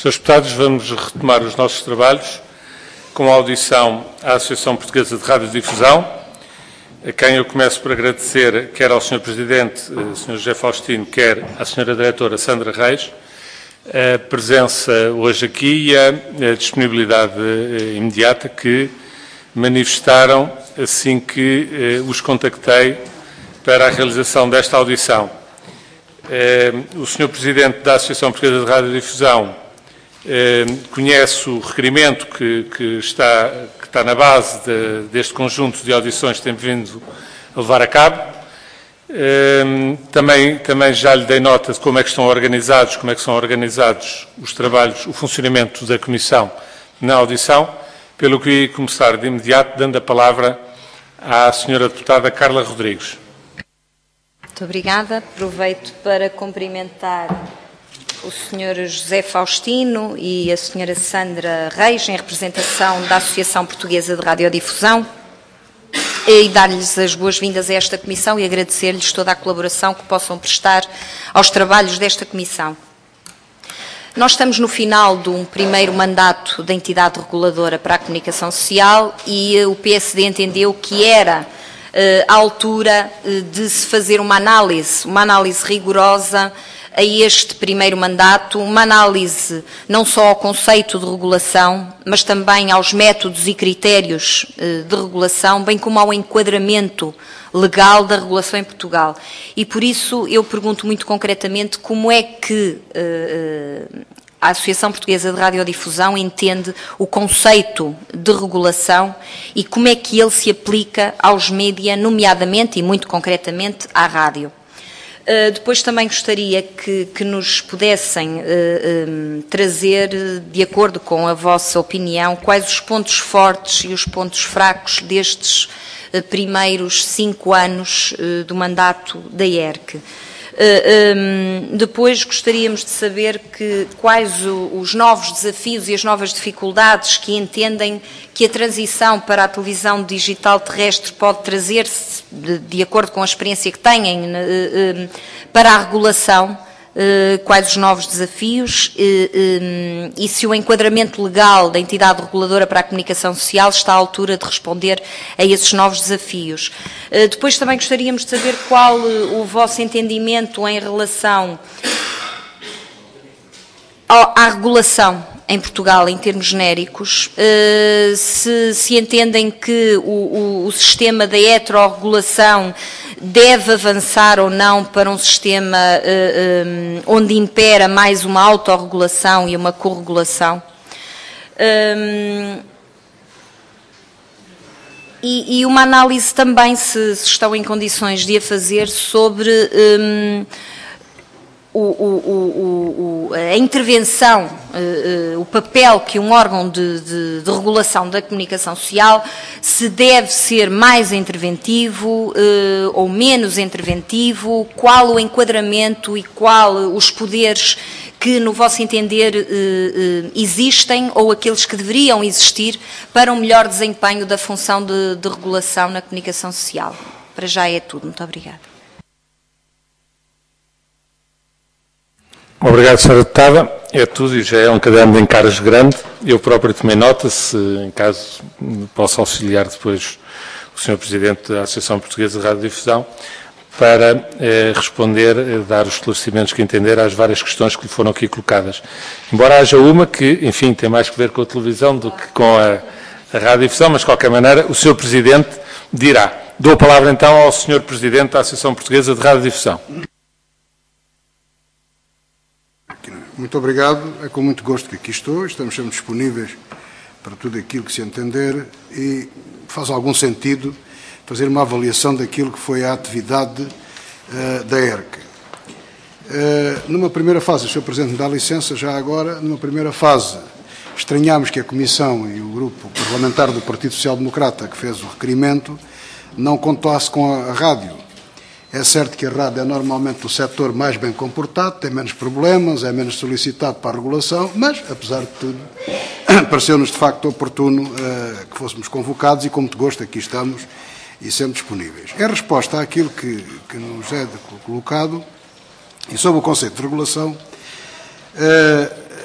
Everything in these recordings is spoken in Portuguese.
Senhores deputados, vamos retomar os nossos trabalhos com a audição à Associação Portuguesa de Radiodifusão, a quem eu começo por agradecer, quer ao Sr. Presidente, Sr. José Faustino, quer à Sra. Diretora Sandra Reis, a presença hoje aqui e a disponibilidade imediata que manifestaram assim que os contactei para a realização desta audição. O Sr. Presidente da Associação Portuguesa de Radiodifusão conhece o requerimento que está na base deste conjunto de audições que temos vindo a levar a cabo. Também já lhe dei nota de como é que são organizados os trabalhos, o funcionamento da Comissão na audição, pelo que ia começar de imediato dando a palavra à Sra. Deputada Carla Rodrigues. Muito obrigada. Aproveito para cumprimentar o Sr. José Faustino e a Sra. Sandra Reis, em representação da Associação Portuguesa de Radiodifusão, e dar-lhes as boas-vindas a esta Comissão e agradecer-lhes toda a colaboração que possam prestar aos trabalhos desta Comissão. Nós estamos no final de um primeiro mandato da entidade reguladora para a comunicação social e o PSD entendeu que era à altura de se fazer uma análise rigorosa a este primeiro mandato, uma análise não só ao conceito de regulação, mas também aos métodos e critérios de regulação, bem como ao enquadramento legal da regulação em Portugal. E por isso eu pergunto muito concretamente como é que a Associação Portuguesa de Radiodifusão entende o conceito de regulação e como é que ele se aplica aos média, nomeadamente e muito concretamente à rádio. Depois também gostaria que nos pudessem trazer, de acordo com a vossa opinião, quais os pontos fortes e os pontos fracos destes primeiros 5 anos do mandato da ERC. Depois gostaríamos de saber quais os novos desafios e as novas dificuldades que entendem que a transição para a televisão digital terrestre pode trazer-se, de acordo com a experiência que têm, para a regulação, quais os novos desafios e se o enquadramento legal da entidade reguladora para a comunicação social está à altura de responder a esses novos desafios. Depois também gostaríamos de saber qual o vosso entendimento em relação à regulação em Portugal, em termos genéricos, se entendem que o sistema da heterorregulação deve avançar ou não para um sistema onde impera mais uma autorregulação e uma corregulação. E uma análise também, se estão em condições de a fazer, sobre a intervenção, o papel que um órgão de regulação da comunicação social se deve ser mais interventivo ou menos interventivo, qual o enquadramento e qual os poderes que, no vosso entender, existem ou aqueles que deveriam existir para um melhor desempenho da função de regulação na comunicação social. Para já é tudo. Muito obrigada. Obrigado, Sra. Deputada. É tudo e já é um caderno de encargos grande. Eu próprio tomei nota, se em caso posso auxiliar depois o Sr. Presidente da Associação Portuguesa de Radiodifusão para responder, dar os esclarecimentos que entender às várias questões que lhe foram aqui colocadas. Embora haja uma que, enfim, tem mais que ver com a televisão do que com a radiodifusão, mas de qualquer maneira o Sr. Presidente dirá. Dou a palavra então ao Sr. Presidente da Associação Portuguesa de Radiodifusão. Muito obrigado, é com muito gosto que aqui estou, estamos sempre disponíveis para tudo aquilo que se entender e faz algum sentido fazer uma avaliação daquilo que foi a atividade da ERC. Numa primeira fase, o Sr. Presidente me dá licença, já agora, numa primeira fase, estranhámos que a Comissão e o Grupo Parlamentar do Partido Social Democrata, que fez o requerimento, não contasse com a rádio. É certo que a rádio é normalmente o setor mais bem comportado, tem menos problemas, é menos solicitado para a regulação, mas, apesar de tudo, pareceu-nos de facto oportuno que fôssemos convocados e, com muito gosto, aqui estamos e sempre disponíveis. Em resposta àquilo que nos é colocado, e sobre o conceito de regulação,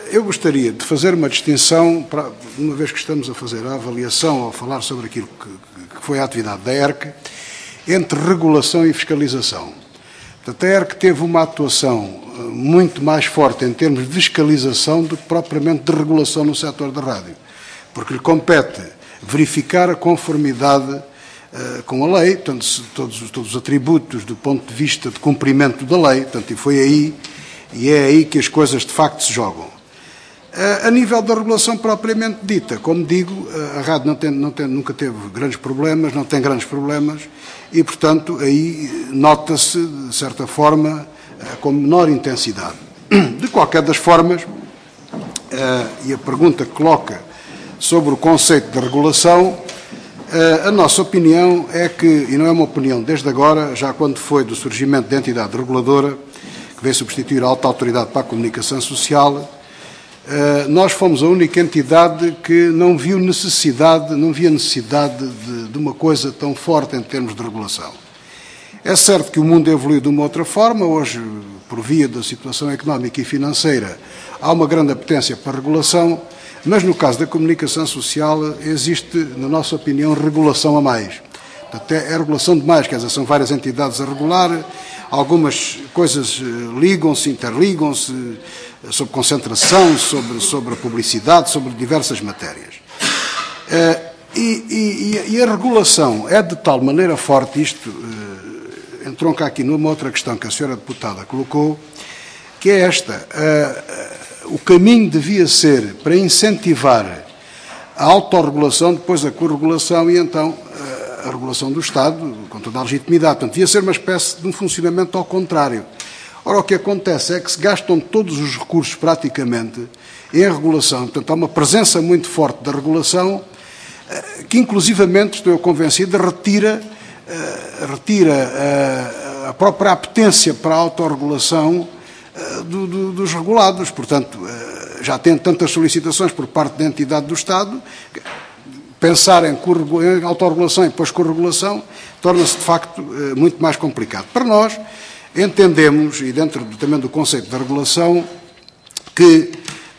Eu gostaria de fazer uma distinção, uma vez que estamos a fazer a avaliação ou a falar sobre aquilo que foi a atividade da ERC, entre regulação e fiscalização. Portanto, a ERC teve uma atuação muito mais forte em termos de fiscalização do que propriamente de regulação no setor da rádio, porque lhe compete verificar a conformidade com a lei, portanto, todos os atributos do ponto de vista de cumprimento da lei, portanto, e é aí que as coisas de facto se jogam. A nível da regulação propriamente dita, como digo, a rádio nunca teve grandes problemas, não tem grandes problemas, e, portanto, aí nota-se, de certa forma, com menor intensidade. De qualquer das formas, e a pergunta que coloca sobre o conceito de regulação, a nossa opinião é que, e não é uma opinião desde agora, já quando foi do surgimento da entidade reguladora, que veio substituir a Alta Autoridade para a Comunicação Social, nós fomos a única entidade que não via necessidade de uma coisa tão forte em termos de regulação. É certo que o mundo evoluiu de uma outra forma, hoje, por via da situação económica e financeira, há uma grande apetência para a regulação, mas no caso da comunicação social existe, na nossa opinião, regulação a mais. Portanto, é regulação demais, quer dizer, são várias entidades a regular, algumas coisas ligam-se, interligam-se, sobre concentração, sobre a publicidade, sobre diversas matérias. E a regulação é de tal maneira forte, isto entronca aqui numa outra questão que a senhora deputada colocou, que é esta. O caminho devia ser para incentivar a autorregulação, depois a corregulação e então a regulação do Estado, com toda a legitimidade. Portanto, devia ser uma espécie de um funcionamento ao contrário. Ora, o que acontece é que se gastam todos os recursos praticamente em regulação. Portanto, há uma presença muito forte da regulação que, inclusivamente, estou eu convencido, retira a própria apetência para a autorregulação dos regulados. Portanto, já tem tantas solicitações por parte da entidade do Estado, pensar em autorregulação e depois corregulação torna-se, de facto, muito mais complicado. Para nós, entendemos, e dentro também do conceito da regulação, que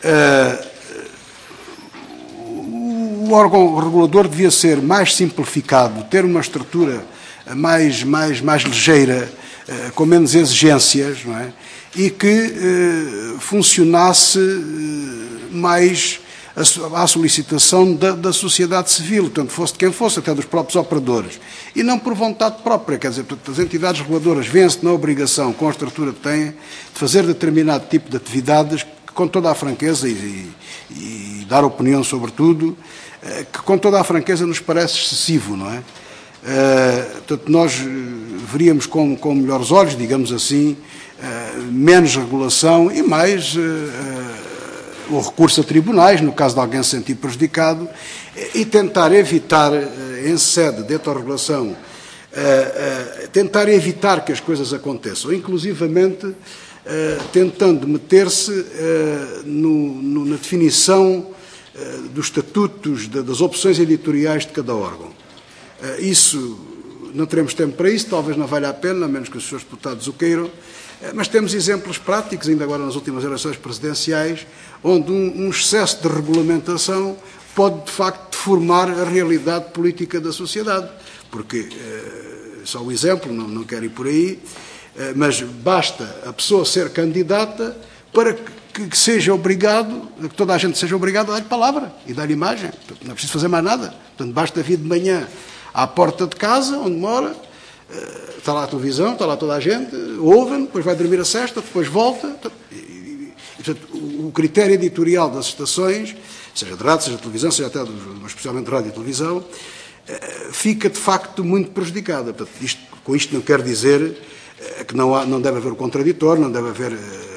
o órgão regulador devia ser mais simplificado, ter uma estrutura mais ligeira, com menos exigências, não é? E que funcionasse mais à solicitação da sociedade civil, portanto, fosse de quem fosse, até dos próprios operadores, e não por vontade própria, quer dizer, as entidades reguladoras vêem-se na obrigação, com a estrutura que têm, de fazer determinado tipo de atividades, com toda a franqueza, e dar opinião sobre tudo, que com toda a franqueza nos parece excessivo, não é? Portanto, nós veríamos com melhores olhos, digamos assim, menos regulação e mais o recurso a tribunais, no caso de alguém se sentir prejudicado, e tentar evitar, em sede de autorregulação, tentar evitar que as coisas aconteçam, inclusivamente tentando meter-se na definição dos estatutos, das opções editoriais de cada órgão. Isso, não teremos tempo para isso, talvez não valha a pena, a menos que os senhores deputados o queiram, mas temos exemplos práticos, ainda agora nas últimas eleições presidenciais, onde um excesso de regulamentação pode, de facto, deformar a realidade política da sociedade. Porque, só o exemplo, não quero ir por aí, mas basta a pessoa ser candidata para que seja obrigado, que toda a gente seja obrigada a dar-lhe palavra e dar-lhe imagem. Portanto, não é preciso fazer mais nada. Portanto, basta vir de manhã à porta de casa, onde mora, está lá a televisão, está lá toda a gente, ouvem, depois vai dormir a sesta, depois volta. Portanto, o critério editorial das estações, seja de rádio, seja de televisão, seja até especialmente de rádio e televisão, fica de facto muito prejudicada. Portanto, com isto não quero dizer que não deve haver o contraditório, não deve haver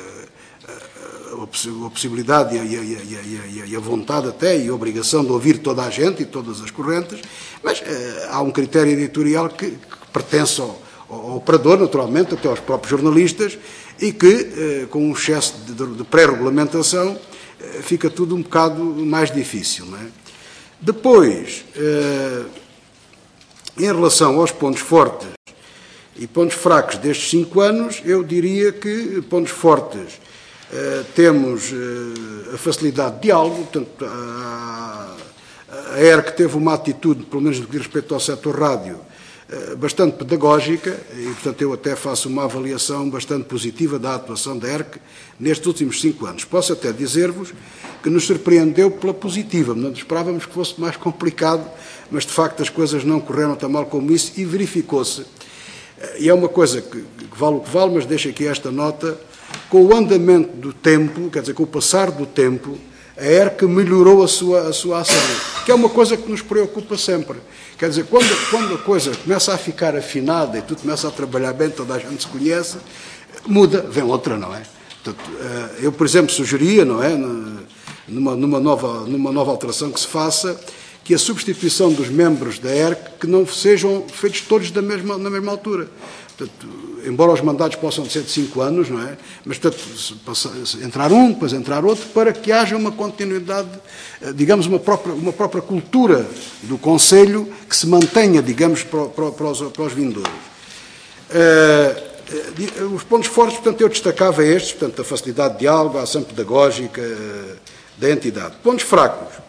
a possibilidade e a vontade até e a obrigação de ouvir toda a gente e todas as correntes, mas há um critério editorial que pertence ao operador, naturalmente, até aos próprios jornalistas, e que, com um excesso de pré-regulamentação, fica tudo um bocado mais difícil, não é? Depois, em relação aos pontos fortes e pontos fracos destes 5 anos, eu diria que pontos fortes, temos a facilidade de diálogo, portanto, a ERC teve uma atitude, pelo menos no que diz respeito ao setor rádio, bastante pedagógica, e, portanto, eu até faço uma avaliação bastante positiva da atuação da ERC nestes últimos 5 anos. Posso até dizer-vos que nos surpreendeu pela positiva, não esperávamos que fosse mais complicado, mas, de facto, as coisas não correram tão mal como isso e verificou-se. E é uma coisa que vale o que vale, mas deixo aqui esta nota, com o andamento do tempo, quer dizer, com o passar do tempo, a ERC melhorou a sua ação, que é uma coisa que nos preocupa sempre. Quer dizer, quando a coisa começa a ficar afinada e tudo começa a trabalhar bem, toda a gente se conhece, muda, vem outra, não é? Portanto, eu, por exemplo, sugeria, não é, numa nova alteração que se faça, que a substituição dos membros da ERC que não sejam feitos todos na mesma altura. Portanto, embora os mandatos possam ser de 5 anos, não é? Mas, portanto, entrar um, depois entrar outro, para que haja uma continuidade, digamos, uma própria cultura do Conselho que se mantenha, digamos, para os vindouros. Os pontos fortes, portanto, eu destacava estes, portanto, a facilidade de diálogo, a ação pedagógica da entidade. Pontos fracos.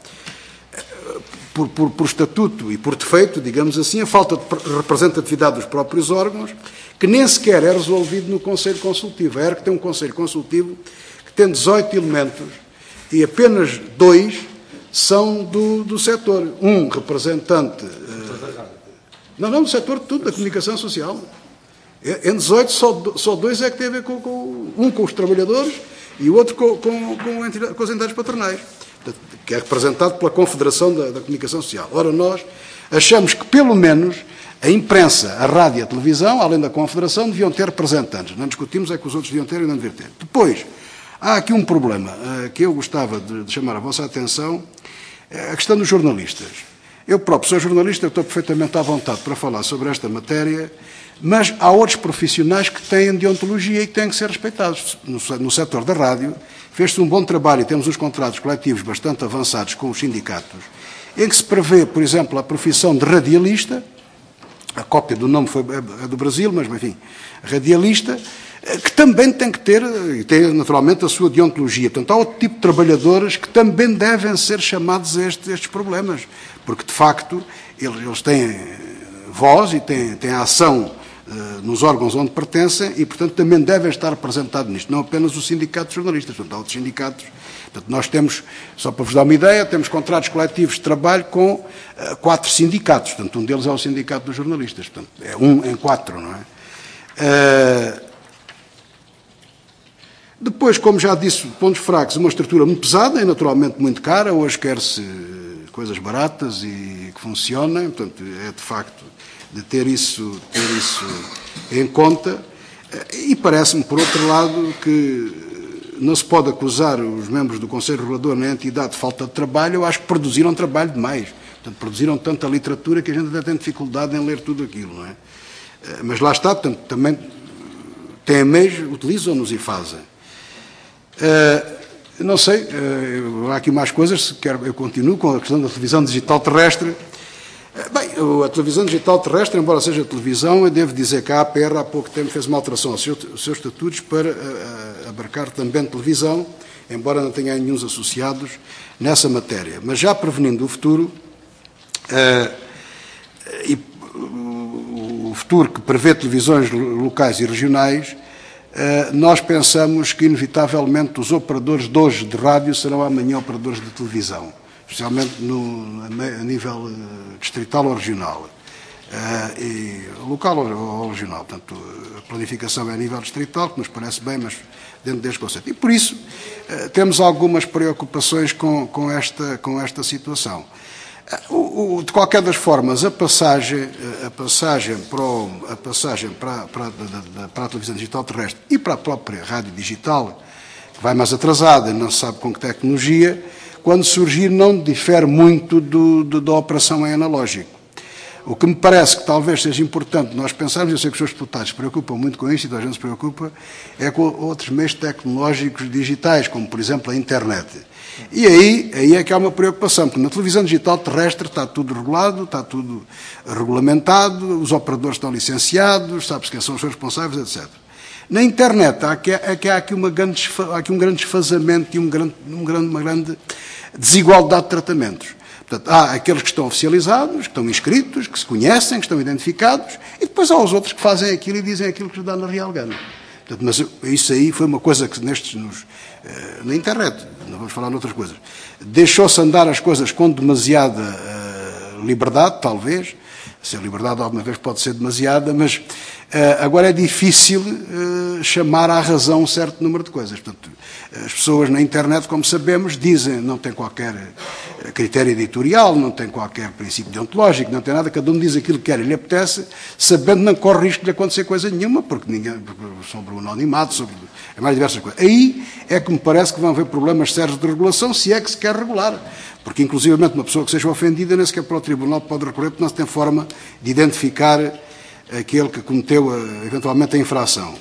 Por estatuto e por defeito, digamos assim, a falta de representatividade dos próprios órgãos, que nem sequer é resolvido no Conselho Consultivo. A ERC tem um Conselho Consultivo que tem 18 elementos e apenas 2 são do setor. Um representante... Não, do setor de tudo, da comunicação social. Em 18, só 2 é que tem a ver um com os trabalhadores e o outro com as entidades patronais, que é representado pela Confederação da Comunicação Social. Ora, nós achamos que, pelo menos, a imprensa, a rádio e a televisão, além da Confederação, deviam ter representantes. Não discutimos é que os outros deviam ter e não deviam ter. Depois, há aqui um problema que eu gostava de chamar a vossa atenção, a questão dos jornalistas. Eu próprio sou jornalista, estou perfeitamente à vontade para falar sobre esta matéria, mas há outros profissionais que têm deontologia e que têm que ser respeitados. No setor da rádio, fez-se um bom trabalho e temos uns contratos coletivos bastante avançados com os sindicatos, em que se prevê, por exemplo, a profissão de radialista, a cópia do nome é do Brasil, mas, enfim, radialista, que também tem que ter, e tem naturalmente a sua deontologia. Portanto, há outro tipo de trabalhadores que também devem ser chamados a estes problemas, porque, de facto, eles têm voz e têm ação nos órgãos onde pertencem e, portanto, também devem estar representados nisto, não apenas o sindicato de jornalistas, portanto, há outros sindicatos. Portanto, nós temos, só para vos dar uma ideia, temos contratos coletivos de trabalho com 4 sindicatos, portanto, um deles é o sindicato dos jornalistas, portanto, é 1 em 4, não é? Depois, como já disse, pontos fracos, uma estrutura muito pesada e naturalmente muito cara, hoje quer-se coisas baratas e que funcionem, portanto, é de facto de ter isso em conta, e parece-me, por outro lado, que não se pode acusar os membros do Conselho Regulador na entidade de falta de trabalho. Eu acho que produziram trabalho demais, portanto, produziram tanta literatura que a gente até tem dificuldade em ler tudo aquilo, não é? Mas lá está, portanto, também têm meios, utilizam-nos e fazem. Não sei, há aqui mais coisas, se quer, eu continuo com a questão da televisão digital terrestre. Bem, a televisão digital terrestre, embora seja televisão, eu devo dizer que a APR há pouco tempo fez uma alteração aos seus estatutos para abarcar também televisão, embora não tenha nenhum associados nessa matéria. Mas já prevenindo o futuro, e o futuro que prevê televisões locais e regionais, nós pensamos que, inevitavelmente, os operadores de hoje de rádio serão amanhã operadores de televisão, especialmente a nível distrital ou regional, e local ou regional. Portanto, a planificação é a nível distrital, que nos parece bem, mas dentro deste conceito. E, por isso, temos algumas preocupações com esta situação. De qualquer das formas, a passagem para a televisão digital terrestre e para a própria rádio digital, que vai mais atrasada, não se sabe com que tecnologia, quando surgir não difere muito da operação em analógico. O que me parece que talvez seja importante nós pensarmos, eu sei que os seus deputados se preocupam muito com isso e toda a gente se preocupa, é com outros meios tecnológicos digitais, como por exemplo a internet. E aí é que há uma preocupação, porque na televisão digital terrestre está tudo regulado, está tudo regulamentado, os operadores estão licenciados, sabe-se quem são os seus responsáveis, etc. Na internet há aqui um grande desfazamento e uma grande desigualdade de tratamentos. Portanto, há aqueles que estão oficializados, que estão inscritos, que se conhecem, que estão identificados, e depois há os outros que fazem aquilo e dizem aquilo que lhes dá na real gana. Portanto, mas isso aí foi uma coisa que na internet, não vamos falar noutras coisas, deixou-se andar as coisas com demasiada liberdade, talvez. Se a liberdade alguma vez pode ser demasiada, mas agora é difícil chamar à razão um certo número de coisas. Portanto, as pessoas na internet, como sabemos, dizem, não tem qualquer critério editorial, não tem qualquer princípio deontológico, não tem nada, cada um diz aquilo que quer e lhe apetece, sabendo que não corre risco de acontecer coisa nenhuma, porque sobre o anonimato, sobre mais diversas coisas. Aí é que me parece que vão haver problemas sérios de regulação, se é que se quer regular. Porque, inclusivamente, uma pessoa que seja ofendida, nem sequer para o Tribunal pode recorrer, porque não se tem forma de identificar aquele que cometeu, eventualmente, a infração.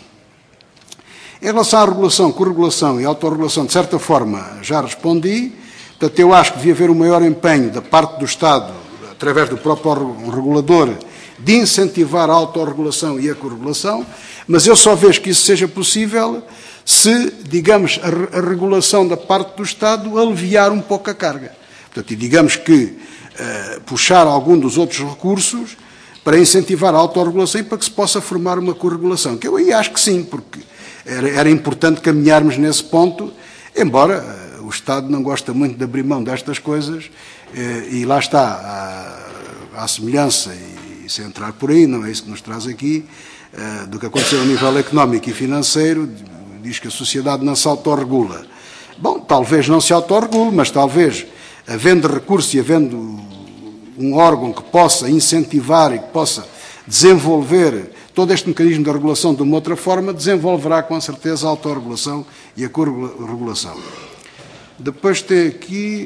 Em relação à regulação, corregulação e autorregulação, de certa forma, já respondi. Portanto, eu acho que devia haver um maior empenho da parte do Estado, através do próprio regulador, de incentivar a autorregulação e a corregulação, mas eu só vejo que isso seja possível se, digamos, a regulação da parte do Estado aliviar um pouco a carga. Portanto, e digamos que puxar algum dos outros recursos para incentivar a autorregulação e para que se possa formar uma corregulação. Que eu aí acho que sim, porque era importante caminharmos nesse ponto, embora o Estado não gosta muito de abrir mão destas coisas, e lá está, à semelhança, e sem entrar por aí, não é isso que nos traz aqui, do que aconteceu a nível económico e financeiro, diz que a sociedade não se autorregula. Bom, talvez não se autorregule, mas talvez, havendo recurso e havendo um órgão que possa incentivar e que possa desenvolver todo este mecanismo de regulação de uma outra forma, desenvolverá com certeza a autorregulação e a corregulação. Depois tem aqui,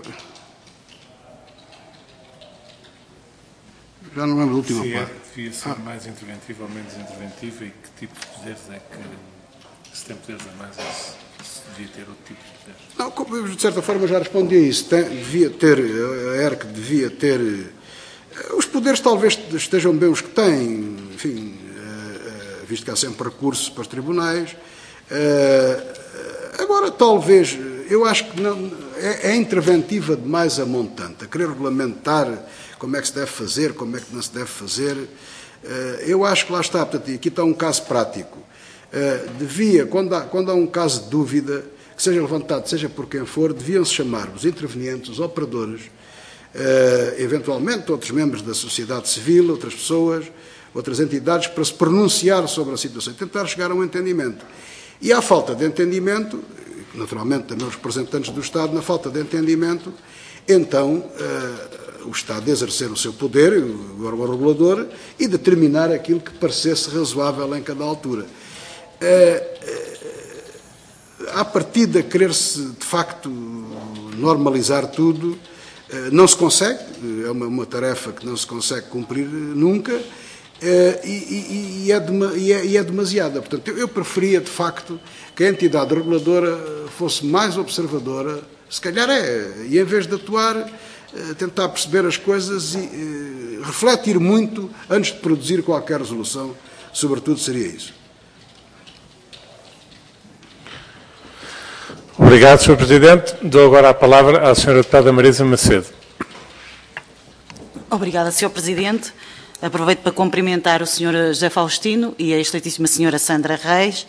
já não lembro da última parte. Devia ser mais interventiva ou menos interventiva, e que tipo de poderes é que, se tem poderes a mais, se devia ter outro tipo de poderes? Não, de certa forma já respondi a isso. A ERC devia ter... Os poderes talvez estejam bem os que têm, enfim, visto que há sempre recursos para os tribunais. Agora, talvez, eu acho que não, é interventiva demais a montante, a querer regulamentar como é que se deve fazer, como é que não se deve fazer. Eu acho que lá está, portanto, aqui está um caso prático. Quando há um caso de dúvida, que seja levantado, seja por quem for, deviam-se chamar os intervenientes, os operadores, eventualmente outros membros da sociedade civil, outras pessoas, outras entidades, para se pronunciar sobre a situação e tentar chegar a um entendimento. E à falta de entendimento, naturalmente também os representantes do Estado, na falta de entendimento, então o Estado exercer o seu poder, o órgão regulador, e determinar aquilo que parecesse razoável em cada altura. À partida, querer-se, de facto, normalizar tudo, não se consegue, é uma tarefa que não se consegue cumprir nunca, e é demasiada. Portanto, eu preferia, de facto, que a entidade reguladora fosse mais observadora, se calhar e em vez de atuar, tentar perceber as coisas e refletir muito antes de produzir qualquer resolução, sobretudo seria isso. Obrigado, Sr. Presidente. Dou agora a palavra à Sra. Deputada Marisa Macedo. Obrigada, Sr. Presidente. Aproveito para cumprimentar o Sr. José Faustino e a excelentíssima Sra. Sandra Reis.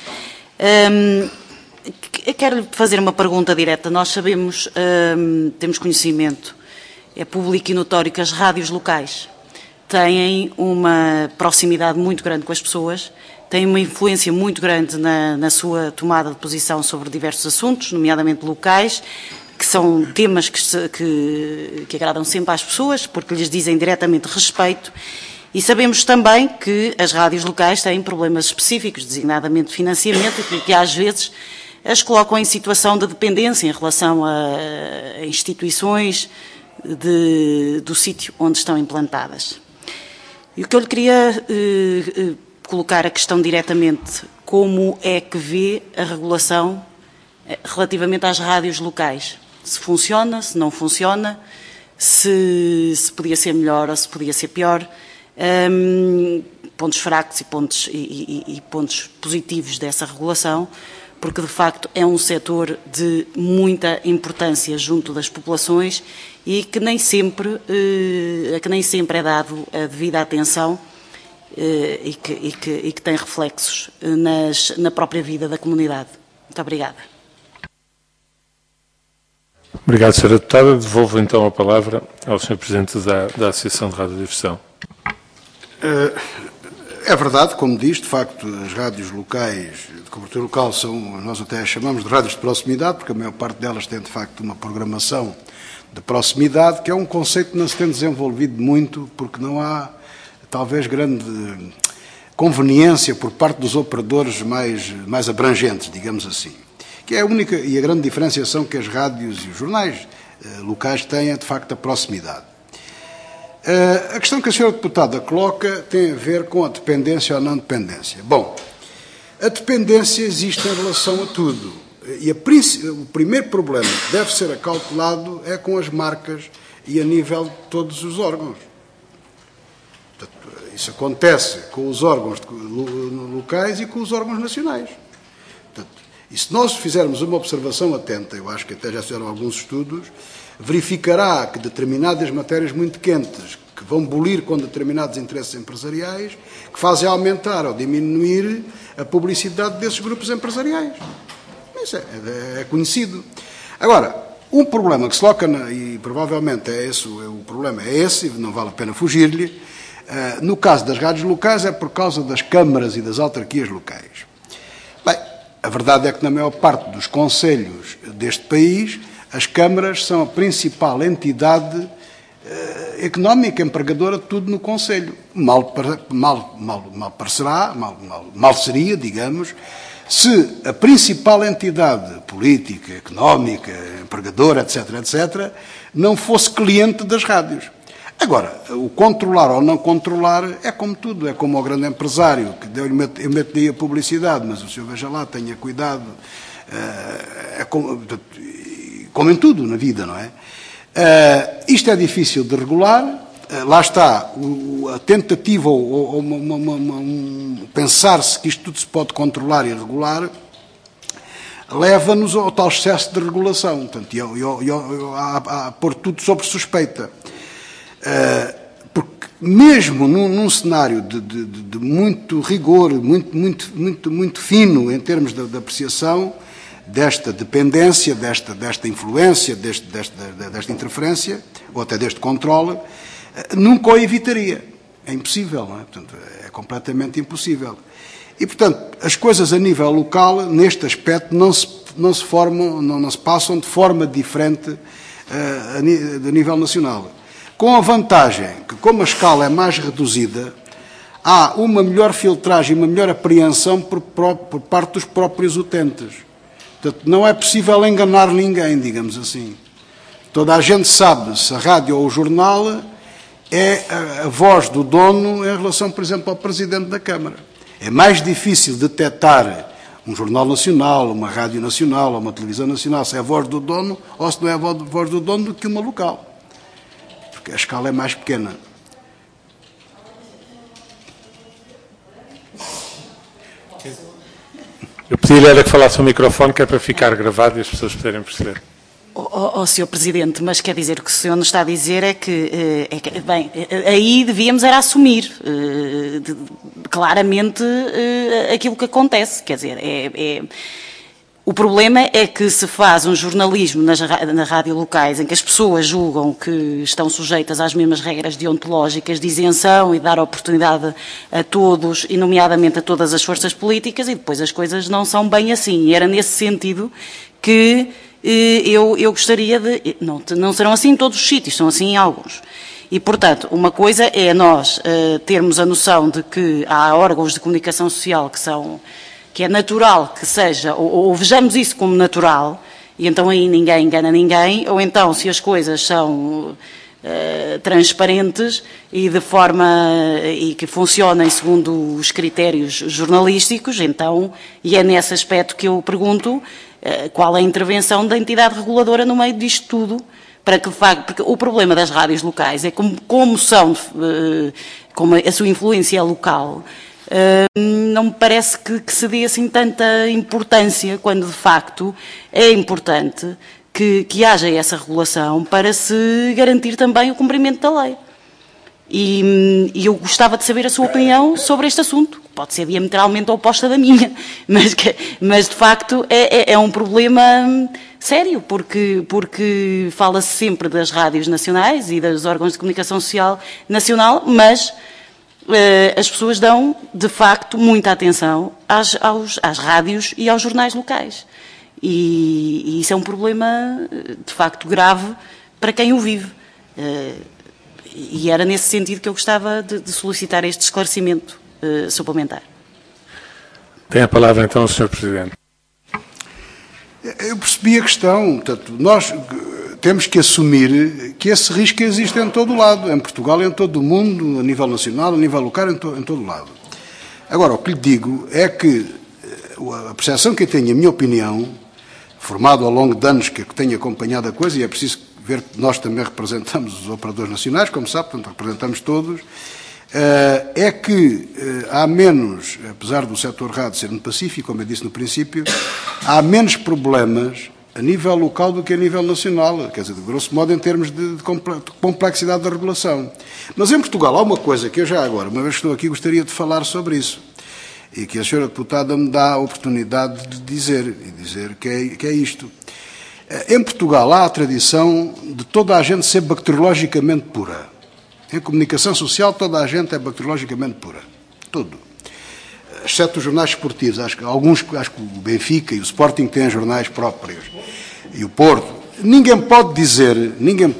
Quero fazer uma pergunta direta. Nós sabemos, temos conhecimento, é público e notório que as rádios locais têm uma proximidade muito grande com as pessoas, têm uma influência muito grande na sua tomada de posição sobre diversos assuntos, nomeadamente locais, que são temas que agradam sempre às pessoas, porque lhes dizem diretamente respeito. E sabemos também que as rádios locais têm problemas específicos, designadamente de financiamento, que às vezes as colocam em situação de dependência em relação a instituições do sítio onde estão implantadas. E o que eu lhe queria colocar a questão diretamente, como é que vê a regulação relativamente às rádios locais? Se funciona, se não funciona, se podia ser melhor ou se podia ser pior. pontos fracos e pontos positivos dessa regulação, porque de facto é um setor de muita importância junto das populações e que nem sempre é dado a devida atenção e que tem reflexos na própria vida da comunidade. Muito obrigada. Obrigado, Sra. Deputada. Devolvo então a palavra ao Sr. Presidente da Associação de Radiodifusão. É verdade, como diz, de facto, as rádios locais de cobertura local são, nós até as chamamos de rádios de proximidade, porque a maior parte delas tem, de facto, uma programação de proximidade, que é um conceito que não se tem desenvolvido muito, porque não há, talvez, grande conveniência por parte dos operadores mais abrangentes, digamos assim. Que é a única e a grande diferenciação que as rádios e os jornais locais têm, é, de facto, a proximidade. A questão que a senhora deputada coloca tem a ver com a dependência ou não dependência. Bom, a dependência existe em relação a tudo. E o primeiro problema que deve ser acautelado é com as marcas e a nível de todos os órgãos. Portanto, isso acontece com os órgãos locais e com os órgãos nacionais. Portanto, e se nós fizermos uma observação atenta, eu acho que até já fizeram alguns estudos, verificará que determinadas matérias muito quentes, que vão bulir com determinados interesses empresariais, que fazem aumentar ou diminuir a publicidade desses grupos empresariais. Isso é conhecido. Agora, um problema que se coloca, e provavelmente é esse, o problema é esse, não vale a pena fugir-lhe, no caso das rádios locais é por causa das câmaras e das autarquias locais. Bem, a verdade é que na maior parte dos concelhos deste país, as câmaras são a principal entidade económica, empregadora de tudo no concelho. Mal seria, digamos, se a principal entidade política, económica, empregadora, etc., não fosse cliente das rádios. Agora, o controlar ou não controlar é como tudo, é como o grande empresário, que eu meto-lhe a publicidade, mas o senhor veja lá, tenha cuidado, é como em tudo na vida, não é? Isto é difícil de regular, lá está a tentativa ou pensar-se que isto tudo se pode controlar e regular, leva-nos ao tal excesso de regulação, portanto, a pôr tudo sob suspeita. Porque mesmo num cenário de muito rigor, muito fino em termos de apreciação, desta dependência, desta influência, desta interferência, ou até deste controle, nunca o evitaria. É impossível, não é? Portanto, é completamente impossível. E, portanto, as coisas a nível local, neste aspecto, não se passam de forma diferente a nível nacional. Com a vantagem que, como a escala é mais reduzida, há uma melhor filtragem, uma melhor apreensão por parte dos próprios utentes. Portanto, não é possível enganar ninguém, digamos assim. Toda a gente sabe se a rádio ou o jornal é a voz do dono em relação, por exemplo, ao Presidente da Câmara. É mais difícil detectar um jornal nacional, uma rádio nacional, ou uma televisão nacional, se é a voz do dono ou se não é a voz do dono, do que uma local. Porque a escala é mais pequena. Eu pedi-lhe era que falasse o microfone, que é para ficar gravado e as pessoas poderem perceber. Sr. Presidente, mas quer dizer, o que o senhor nos está a dizer é que bem, aí devíamos era assumir claramente aquilo que acontece. Quer dizer, o problema é que se faz um jornalismo na rádio locais em que as pessoas julgam que estão sujeitas às mesmas regras deontológicas de isenção e dar oportunidade a todos, e nomeadamente a todas as forças políticas, e depois as coisas não são bem assim. E era nesse sentido que eu gostaria de... Não serão assim em todos os sítios, são assim em alguns. E, portanto, uma coisa é nós termos a noção de que há órgãos de comunicação social que é natural que seja, ou vejamos isso como natural, e então aí ninguém engana ninguém, ou então se as coisas são transparentes e e que funcionem segundo os critérios jornalísticos, então, e é nesse aspecto que eu pergunto qual é a intervenção da entidade reguladora no meio disto tudo, para que, de facto, porque o problema das rádios locais é como a sua influência é local, não me parece que se dê assim tanta importância, quando de facto é importante que haja essa regulação para se garantir também o cumprimento da lei. E eu gostava de saber a sua opinião sobre este assunto. Pode ser diametralmente oposta da minha, mas de facto é um problema sério, porque fala-se sempre das rádios nacionais e dos órgãos de comunicação social nacional, mas as pessoas dão, de facto, muita atenção às rádios e aos jornais locais. E isso é um problema, de facto, grave para quem o vive. E era nesse sentido que eu gostava de solicitar este esclarecimento suplementar. Tem a palavra, então, o Sr. Presidente. Eu percebi a questão. Portanto, nós temos que assumir que esse risco existe em todo o lado, em Portugal, em todo o mundo, a nível nacional, a nível local, em todo o lado. Agora, o que lhe digo é que a percepção que eu tenho, a minha opinião, formado ao longo de anos que tenho acompanhado a coisa, e é preciso ver que nós também representamos os operadores nacionais, como sabe, portanto, representamos todos, é que há menos, apesar do setor rádio ser muito pacífico, como eu disse no princípio, há menos problemas a nível local do que a nível nacional, quer dizer, de grosso modo, em termos de complexidade da regulação. Mas em Portugal há uma coisa que eu já agora, uma vez que estou aqui, gostaria de falar sobre isso, e que a senhora deputada me dá a oportunidade de dizer, que é isto. Em Portugal há a tradição de toda a gente ser bacteriologicamente pura. Em comunicação social toda a gente é bacteriologicamente pura. Tudo. Exceto os jornais esportivos. Acho que o Benfica e o Sporting têm jornais próprios. E o Porto. Ninguém pode dizer,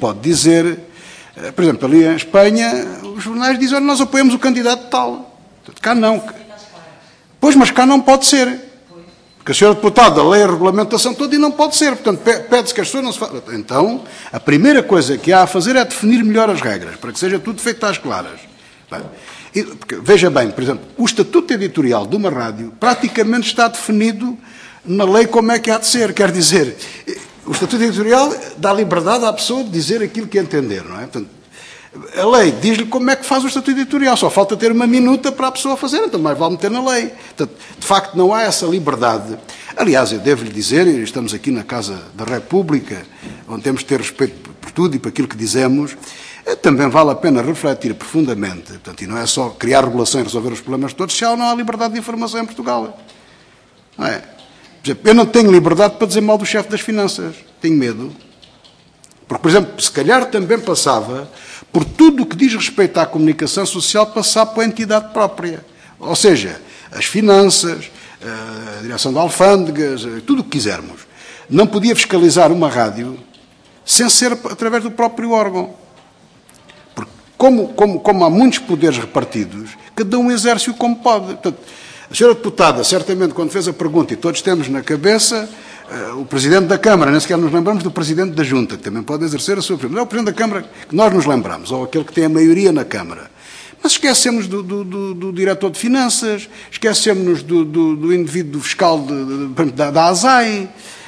por exemplo, ali em Espanha, os jornais dizem, olha, nós apoiamos o candidato tal. Cá não. Pois, mas cá não pode ser. Porque a senhora deputada lê a regulamentação toda e não pode ser. Portanto, pede-se que as pessoas não se façam. Então, a primeira coisa que há a fazer é definir melhor as regras, para que seja tudo feito às claras. Porque, veja bem, por exemplo, o estatuto editorial de uma rádio praticamente está definido na lei como é que há de ser. Quer dizer, o estatuto editorial dá liberdade à pessoa de dizer aquilo que entender, não é? Portanto, a lei diz-lhe como é que faz o estatuto editorial, só falta ter uma minuta para a pessoa fazer, então mais vale meter na lei. Portanto, de facto, não há essa liberdade. Aliás, eu devo-lhe dizer, e estamos aqui na Casa da República, onde temos de ter respeito por tudo e por aquilo que dizemos, também vale a pena refletir profundamente, portanto, e não é só criar regulação e resolver os problemas todos, se não há liberdade de informação em Portugal. Não é? Por exemplo, eu não tenho liberdade para dizer mal do chefe das finanças, tenho medo. Porque, por exemplo, se calhar também passava por tudo o que diz respeito à comunicação social passar para a entidade própria. Ou seja, as finanças, a direção de alfândegas, tudo o que quisermos. Não podia fiscalizar uma rádio sem ser através do próprio órgão. Porque, como há muitos poderes repartidos, cada um exerce-o como pode. Portanto, a senhora deputada, certamente, quando fez a pergunta, e todos temos na cabeça o Presidente da Câmara, nem sequer nos lembramos do Presidente da Junta, que também pode exercer a sua função. Não é o Presidente da Câmara que nós nos lembramos, ou aquele que tem a maioria na Câmara. Mas esquecemos do Diretor de Finanças, esquecemos do indivíduo fiscal da ASAI,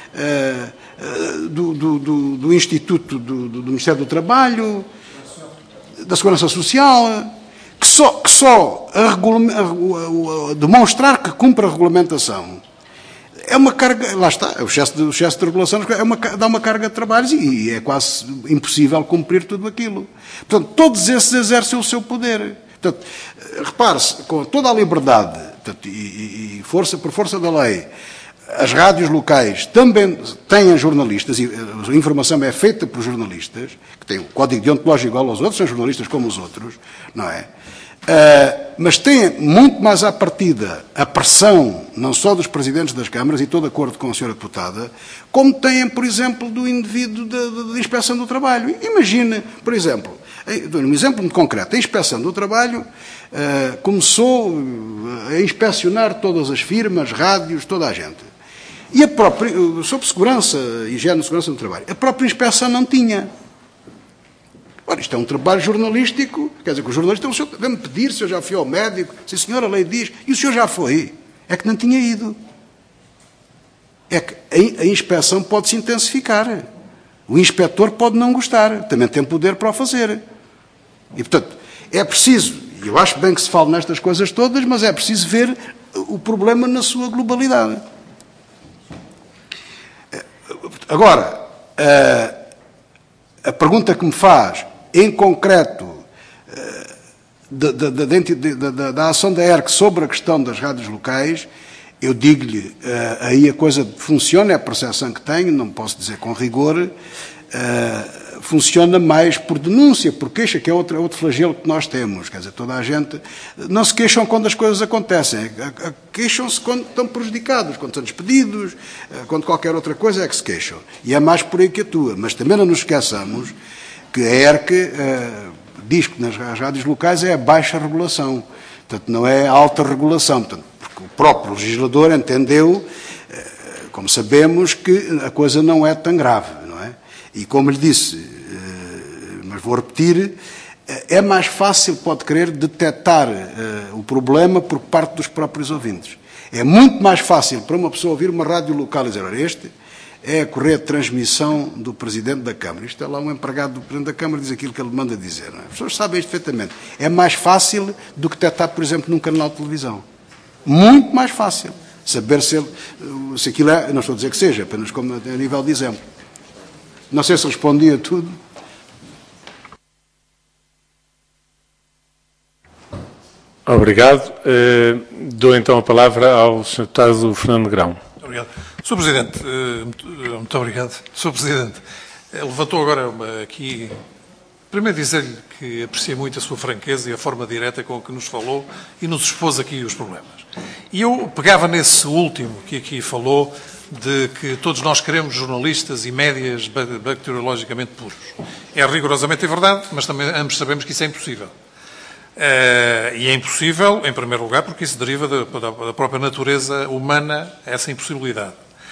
do Instituto do Ministério do Trabalho, da Segurança Social, que só demonstrar que cumpre a regulamentação é uma carga, lá está, o excesso de regulação dá uma carga de trabalhos e é quase impossível cumprir tudo aquilo. Portanto, todos esses exercem o seu poder. Portanto, repare-se, com toda a liberdade, portanto, e por força da lei, as rádios locais também têm jornalistas, e a informação é feita por jornalistas, que têm o código deontológico igual aos outros, são jornalistas como os outros, não é? Mas tem muito mais à partida a pressão, não só dos presidentes das câmaras, e estou de acordo com a senhora deputada, como têm, por exemplo, do indivíduo da Inspeção do Trabalho. Imagine, por exemplo, um exemplo muito concreto, a Inspeção do Trabalho começou a inspecionar todas as firmas, rádios, toda a gente. E a própria, sobre segurança, higiene e segurança do trabalho, a própria inspeção não tinha. Ora, isto é um trabalho jornalístico, quer dizer que o jornalista deve-me pedir se eu já fui ao médico, se a senhora a lei diz, e o senhor já foi. É que não tinha ido. É que a inspeção pode-se intensificar. O inspetor pode não gostar, também tem poder para o fazer. E, portanto, é preciso, e eu acho bem que se fale nestas coisas todas, mas é preciso ver o problema na sua globalidade. Agora, a pergunta que me faz, em concreto, da ação da ERC sobre a questão das rádios locais, eu digo-lhe, aí a coisa funciona, é a percepção que tenho, não posso dizer com rigor, funciona mais por denúncia, por queixa, que é outro flagelo que nós temos. Quer dizer, toda a gente não se queixam quando as coisas acontecem, queixam-se quando estão prejudicados, quando estão despedidos, quando qualquer outra coisa é que se queixam. E é mais por aí que atua. Mas também não nos esqueçamos que a ERC diz que nas rádios locais é a baixa regulação, portanto não é a alta regulação, portanto, porque o próprio legislador entendeu, como sabemos, que a coisa não é tão grave, não é? E como lhe disse, mas vou repetir, é mais fácil, pode querer, detectar o problema por parte dos próprios ouvintes. É muito mais fácil para uma pessoa ouvir uma rádio local e dizer, olha, este é a correia de transmissão do Presidente da Câmara. Isto é lá um empregado do Presidente da Câmara diz aquilo que ele manda dizer. Não é? As pessoas sabem isto perfeitamente. É mais fácil do que detectar, por exemplo, num canal de televisão. Muito mais fácil. Saber se aquilo é, não estou a dizer que seja, apenas como a nível de exemplo. Não sei se respondi a tudo. Obrigado. Dou então a palavra ao Sr. Deputado Fernando Negrão. Obrigado. Sr. Presidente, muito obrigado. Sr. Presidente, levantou agora aqui... Primeiro dizer-lhe que apreciei muito a sua franqueza e a forma direta com que nos falou e nos expôs aqui os problemas. E eu pegava nesse último que aqui falou, de que todos nós queremos jornalistas e médias bacteriologicamente puros. É rigorosamente verdade, mas também ambos sabemos que isso é impossível. E é impossível, em primeiro lugar, porque isso deriva da própria natureza humana, essa impossibilidade.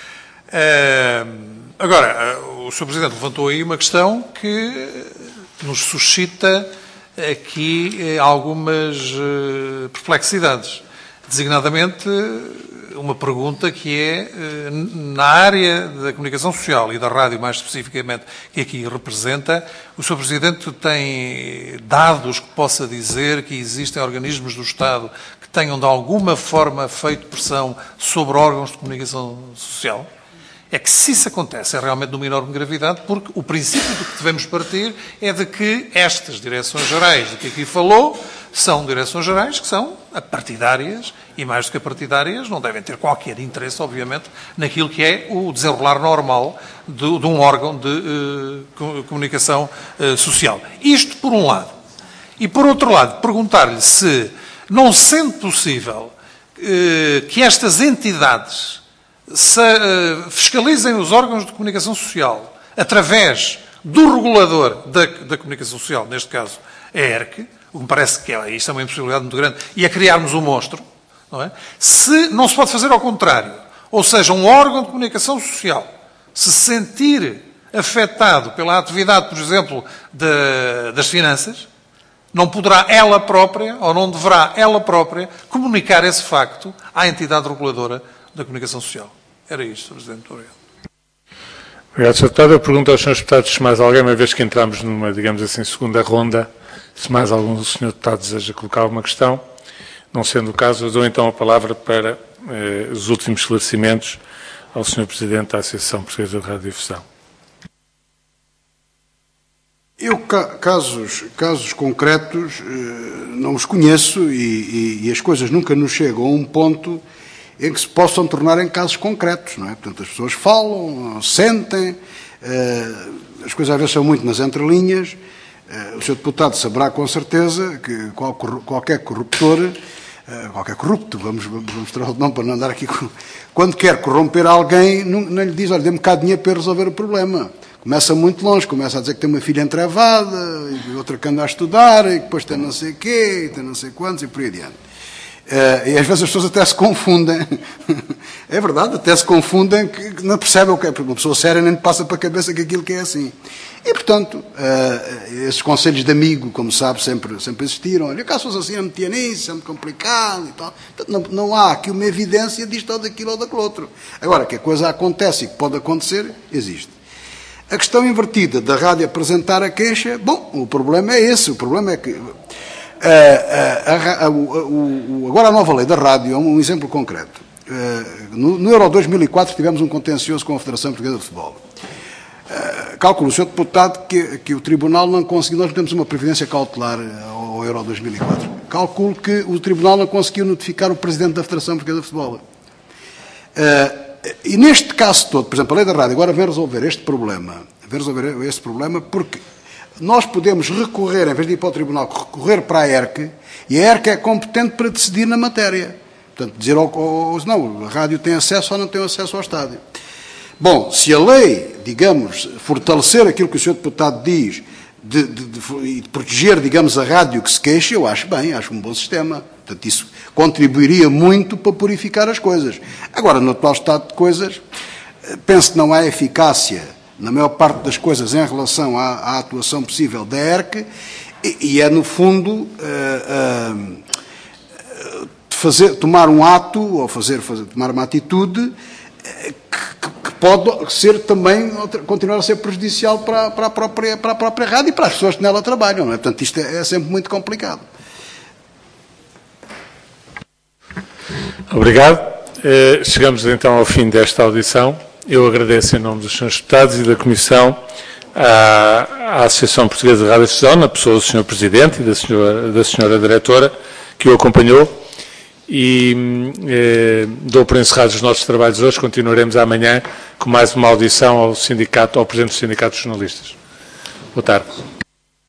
Agora, o Sr. Presidente levantou aí uma questão que nos suscita aqui algumas perplexidades. Designadamente, uma pergunta que é, na área da comunicação social e da rádio, mais especificamente, que aqui representa, o Sr. Presidente tem dados que possa dizer que existem organismos do Estado que tenham, de alguma forma, feito pressão sobre órgãos de comunicação social? É que, se isso acontece, é realmente de uma enorme gravidade, porque o princípio do que devemos partir é de que estas direções gerais de que aqui falou são direções gerais que são partidárias e, mais do que partidárias, não devem ter qualquer interesse, obviamente, naquilo que é o desenrolar normal de um órgão de comunicação social. Isto por um lado. E, por outro lado, perguntar-lhe se, não sendo possível que estas entidades fiscalizem os órgãos de comunicação social através do regulador da comunicação social, neste caso a ERC, o que me parece que isto é uma impossibilidade muito grande, e é criarmos um monstro, não é? Se não se pode fazer ao contrário, ou seja, um órgão de comunicação social se sentir afetado pela atividade, por exemplo, das finanças, não poderá ela própria, ou não deverá ela própria, comunicar esse facto à entidade reguladora da comunicação social. Era isto, Sr. Presidente. Muito obrigado. Obrigado, Sr. Deputado. Eu pergunto aos Srs. Deputados se mais alguém, uma vez que entramos numa, digamos assim, segunda ronda, se mais algum do Sr. Deputado deseja colocar alguma questão. Não sendo o caso, eu dou então a palavra para os últimos esclarecimentos ao Sr. Presidente da Associação Portuguesa de Radiodifusão. Eu, casos concretos, não os conheço e as coisas nunca nos chegam a um ponto em que se possam tornar em casos concretos, não é? Portanto, as pessoas falam, sentem, as coisas às vezes são muito nas entrelinhas. O Sr. Deputado saberá com certeza que qualquer corruptor, qualquer corrupto, vamos mostrar o nome para não andar aqui, quando quer corromper alguém, não lhe diz, olha, dê-me cá dinheiro para resolver o problema. Começa muito longe, começa a dizer que tem uma filha entrevada, e outra que anda a estudar, e depois tem não sei o quê, e tem não sei quantos, e por aí adiante. E às vezes as pessoas até se confundem. É verdade, até se confundem, que não percebem o que é. Porque uma pessoa séria nem passa para a cabeça que aquilo que é assim. E, portanto, esses conselhos de amigo, como sabe, sempre existiram. Olha, caso fosse assim, não metia nisso, é muito complicado e tal. Portanto, não há aqui uma evidência disto ou daquilo ou daquele outro. Agora, que a coisa acontece e que pode acontecer, existe. A questão invertida da rádio apresentar a queixa, bom, o problema é esse. O problema é que agora a nova lei da rádio é um exemplo concreto. No Euro 2004 tivemos um contencioso com a Federação Portuguesa de Futebol. Calcula o Sr. Deputado que o Tribunal não conseguiu, nós temos uma previdência cautelar ao Euro 2004. Calculo que o Tribunal não conseguiu notificar o Presidente da Federação Portuguesa de Futebol. E neste caso todo, por exemplo, a lei da rádio agora vem resolver este problema, porque nós podemos recorrer, em vez de ir para o Tribunal, recorrer para a ERC, e a ERC é competente para decidir na matéria. Portanto, dizer não, a rádio tem acesso ou não tem acesso ao estádio. Bom, se a lei, digamos, fortalecer aquilo que o Sr. Deputado diz, de proteger, digamos, a rádio que se queixa, eu acho bem, acho um bom sistema. Portanto, isso contribuiria muito para purificar as coisas. Agora, no atual estado de coisas, penso que não há eficácia na maior parte das coisas em relação à atuação possível da ERC e é, no fundo, tomar um ato ou tomar uma atitude que pode ser também, continuar a ser prejudicial para a própria rádio e para as pessoas que nela trabalham. Não é? Portanto, isto é sempre muito complicado. Obrigado. Chegamos então ao fim desta audição. Eu agradeço em nome dos Srs. Deputados e da Comissão à Associação Portuguesa de Radiodifusão, na pessoa do Sr. Presidente e da Sra. Diretora, que o acompanhou. E dou por encerrados os nossos trabalhos hoje. Continuaremos amanhã com mais uma audição ao Presidente do Sindicato dos Jornalistas. Boa tarde.